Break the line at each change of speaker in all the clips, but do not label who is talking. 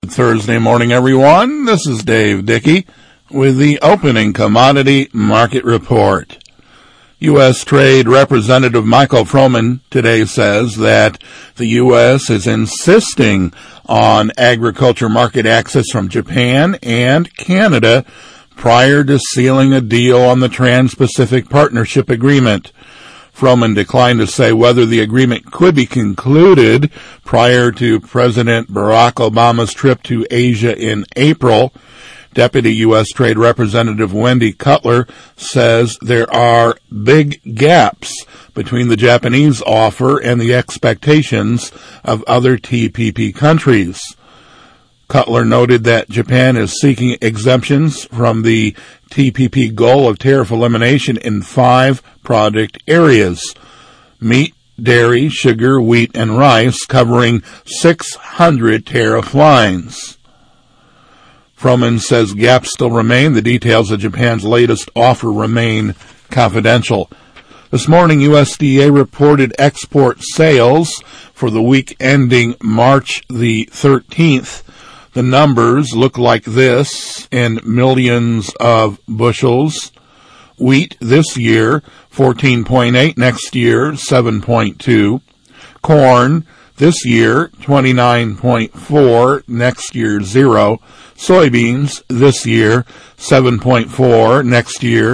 Thursday morning, everyone. This is Dave Dickey with the opening commodity market report. U.S. Trade Representative Michael Froman today says that the U.S. is insisting on agriculture market access from Japan and Canada prior to sealing a deal on the Trans-Pacific Partnership Agreement. Froman declined to say whether the agreement could be concluded prior to President Barack Obama's trip to Asia in April. Deputy U.S. Trade Representative Wendy Cutler says there are big gaps between the Japanese offer and the expectations of other TPP countries. Cutler noted that Japan is seeking exemptions from the TPP goal of tariff elimination in 5 product areas: meat, dairy, sugar, wheat, and rice, covering 600 tariff lines. Froman says gaps still remain. The details of Japan's latest offer remain confidential. This morning, USDA reported export sales for the week ending March the 13th. The numbers look like this in millions of bushels. Wheat this year, 14.8, next year, 7.2. Corn this year, 29.4, next year, 0. Soybeans this year, 7.4, next year,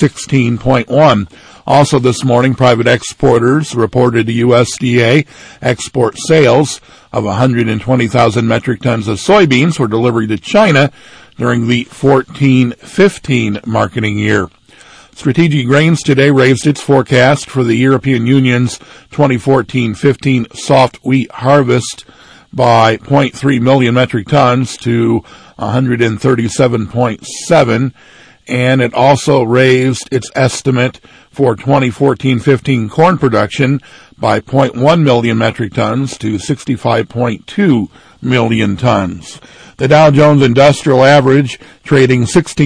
16.1. Also this morning, private exporters reported to USDA export sales of 120,000 metric tons of soybeans for delivery to China during the 14-15 marketing year. Strategic Grains today raised its forecast for the European Union's 2014-15 soft wheat harvest by 0.3 million metric tons to 137.7, and it also raised its estimate for 2014-15 corn production by 0.1 million metric tons to 65.2 million tons. The Dow Jones Industrial Average, trading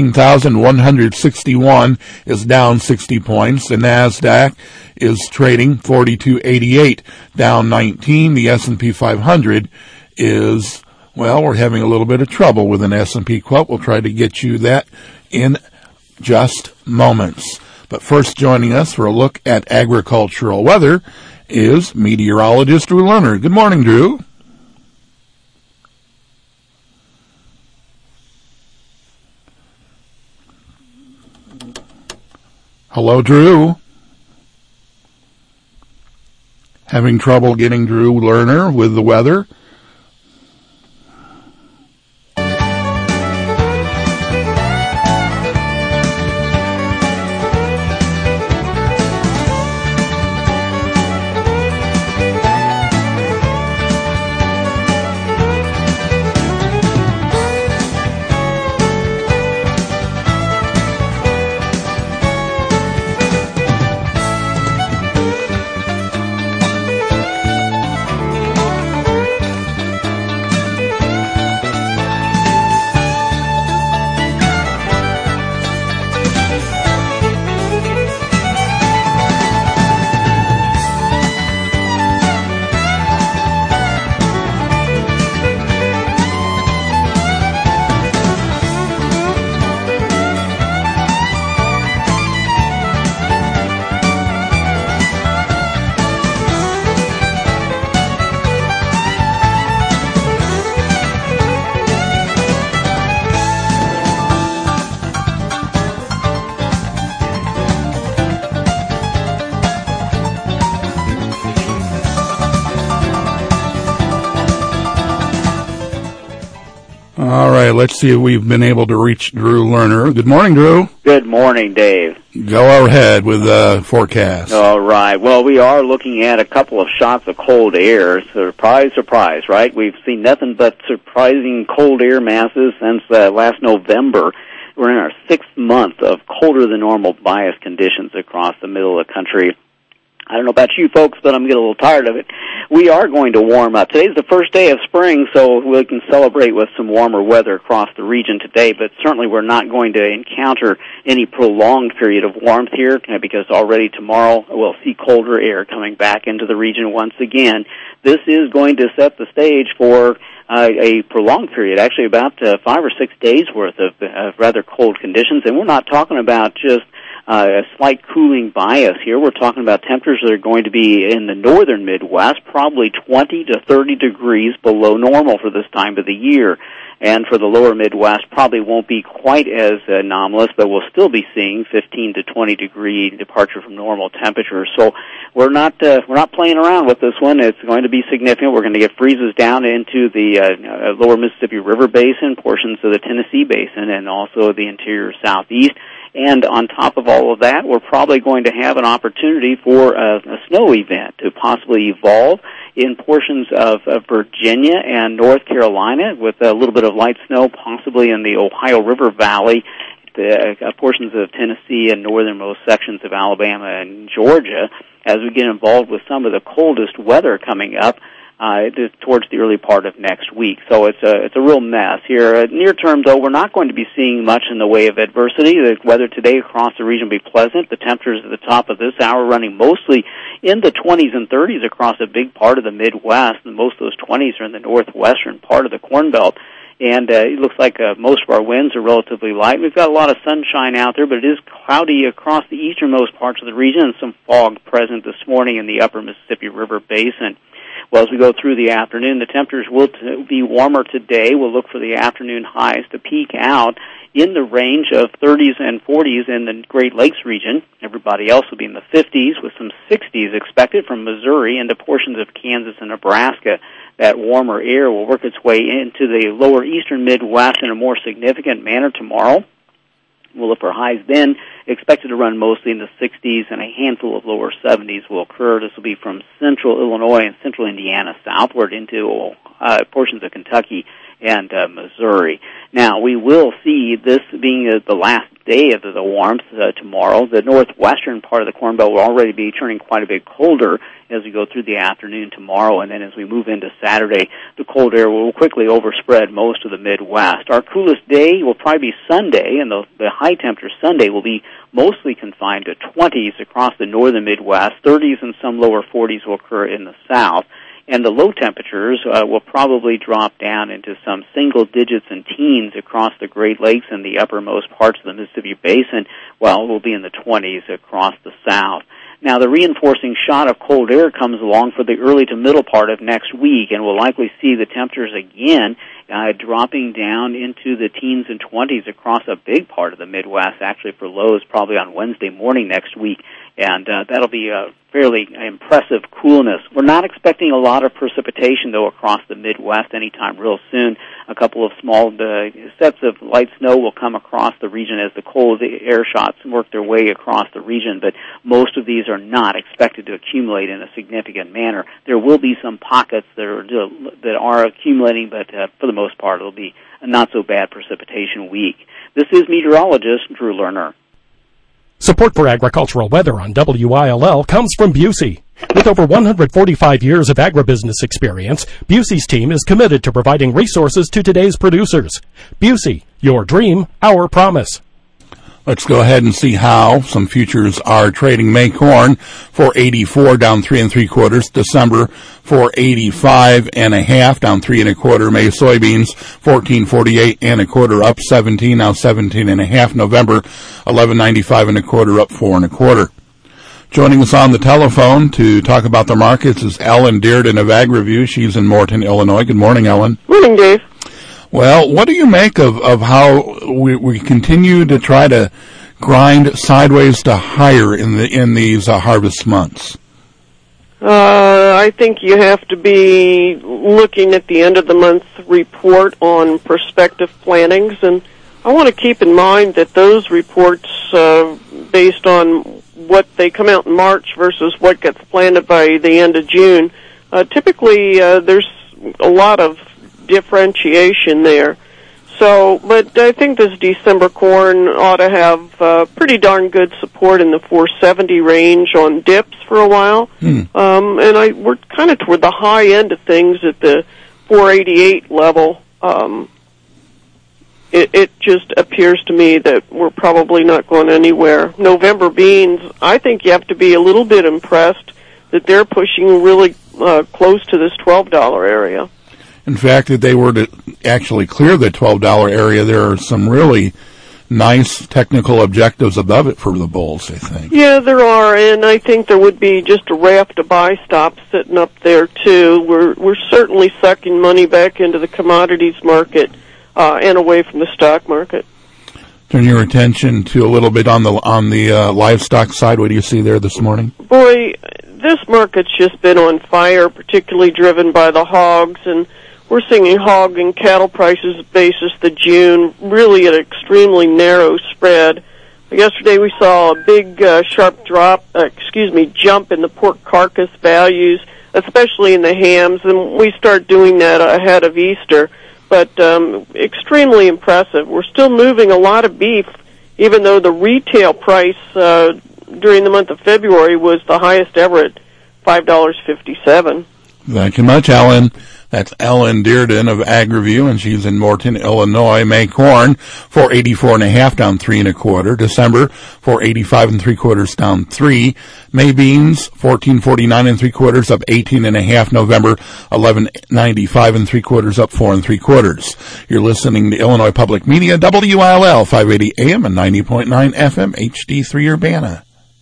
16,161, is down 60 points. The NASDAQ is trading 4288, down 19. The S&P 500 is, well, we're having a little bit of trouble with an S&P quote. We'll try to get you that in just moments. But first, joining us for a look at agricultural weather is meteorologist Drew Lerner. Good morning, Drew. Hello, Drew. Having trouble getting Drew Lerner with the weather? All right, let's see if we've been able to reach Drew Lerner. Good morning, Drew.
Good morning, Dave.
Go ahead with the forecast.
All right. Well, we are looking at a couple of shots of cold air. Surprise, surprise, right? We've seen nothing but surprising cold air masses since last November. We're in our 6th month of colder than normal bias conditions across the middle of the country. I don't know about you folks, but I'm getting a little tired of it. We are going to warm up. Today's the first day of spring, so we can celebrate with some warmer weather across the region today, but certainly we're not going to encounter any prolonged period of warmth here because already tomorrow we'll see colder air coming back into the region once again. This is going to set the stage for a prolonged period, actually about 5 or 6 days worth of rather cold conditions. And we're not talking about just a slight cooling bias here. We're talking about temperatures that are going to be in the northern Midwest, probably 20 to 30 degrees below normal for this time of the year. And for the lower Midwest, probably won't be quite as anomalous, but we'll still be seeing 15 to 20 degree departure from normal temperatures. So we're not playing around with this one. It's going to be significant. We're going to get freezes down into the lower Mississippi River Basin, portions of the Tennessee Basin, and also the interior southeast. And on top of all of that, we're probably going to have an opportunity for a snow event to possibly evolve in portions of Virginia and North Carolina, with a little bit of light snow possibly in the Ohio River Valley, portions of Tennessee and northernmost sections of Alabama and Georgia, as we get involved with some of the coldest weather coming up towards the early part of next week. So it's a real mess here. Near term, though, we're not going to be seeing much in the way of adversity. The weather today across the region will be pleasant. The temperatures at the top of this hour running mostly in the 20s and 30s across a big part of the Midwest, and most of those 20s are in the northwestern part of the Corn Belt. And it looks like most of our winds are relatively light. We've got a lot of sunshine out there, but it is cloudy across the easternmost parts of the region, and some fog present this morning in the upper Mississippi River Basin. Well, as we go through the afternoon, the temperatures will be warmer today. We'll look for the afternoon highs to peak out in the range of 30s and 40s in the Great Lakes region. Everybody else will be in the 50s, with some 60s expected from Missouri into portions of Kansas and Nebraska. That warmer air will work its way into the lower eastern Midwest in a more significant manner tomorrow. We'll look for highs then expected to run mostly in the 60s, and a handful of lower 70s will occur. This will be from central Illinois and central Indiana southward into portions of Kentucky and Missouri. Now, we will see this being the last day of the warmth tomorrow. The northwestern part of the Corn Belt will already be turning quite a bit colder as we go through the afternoon tomorrow, and then as we move into Saturday, the cold air will quickly overspread most of the Midwest. Our coolest day will probably be Sunday, and the high temperature Sunday will be mostly confined to 20s across the northern Midwest. 30s and some lower 40s will occur in the south. And the low temperatures will probably drop down into some single digits and teens across the Great Lakes and the uppermost parts of the Mississippi Basin, while we'll be in the 20s across the south. Now, the reinforcing shot of cold air comes along for the early to middle part of next week, and we'll likely see the temperatures again dropping down into the teens and 20s across a big part of the Midwest, actually for lows probably on Wednesday morning next week. And that'll be a fairly impressive coolness. We're not expecting a lot of precipitation, though, across the Midwest anytime real soon. A couple of small sets of light snow will come across the region as the cold air shots work their way across the region, but most of these are not expected to accumulate in a significant manner. There will be some pockets that are accumulating, but for the most part, it'll be a not-so-bad precipitation week. This is meteorologist Drew Lerner.
Support for agricultural weather on WILL comes from Busey. With over 145 years of agribusiness experience, Busey's team is committed to providing resources to today's producers. Busey, your dream, our promise.
Let's go ahead and see how some futures are trading. May corn for 84 down 3 3/4. December for 85 1/2 down 3 1/4. May soybeans 14.48 1/4 up 17 now 17 1/2. November 11.95 1/4 up 4 1/4. Joining us on the telephone to talk about the markets is Ellen Dearden of AgriView. She's in Morton, Illinois. Good morning, Ellen.
Morning, Dave.
Well, what do you make of how we continue to try to grind sideways to higher in these harvest months?
I think you have to be looking at the end of the month report on prospective plantings, and I want to keep in mind that those reports, based on what they come out in March versus what gets planted by the end of June, typically there's a lot of differentiation there. So, but I think this December corn ought to have pretty darn good support in the 470 range on dips for a while. And we're kind of toward the high end of things at the 488 level. It just appears to me that we're probably not going anywhere. November beans, I think you have to be a little bit impressed that they're pushing really close to this $12 area.
In fact, if they were to actually clear the $12 area, there are some really nice technical objectives above it for the bulls, I think.
Yeah, there are, and I think there would be just a raft of buy stops sitting up there too. We're certainly sucking money back into the commodities market and away from the stock market.
Turn your attention to a little bit on the livestock side. What do you see there this morning?
Boy, this market's just been on fire, particularly driven by the hogs, and we're seeing hog and cattle prices basis the June really at an extremely narrow spread. Yesterday we saw a big sharp jump in the pork carcass values, especially in the hams, and we start doing that ahead of Easter. But extremely impressive. We're still moving a lot of beef, even though the retail price during the month of February was the highest ever at $5.57.
Thank you much, Ellen. That's Ellen Dearden of AgriView, and she's in Morton, Illinois. May corn, 484.5, down 3 1/4. December, 485 3/4, down 3. May beans, 1449 3/4, up 18.5. November, 1195 3/4, up 4 3/4. You're listening to Illinois Public Media, WILL 580 AM and 90.9 FM, HD3 Urbana.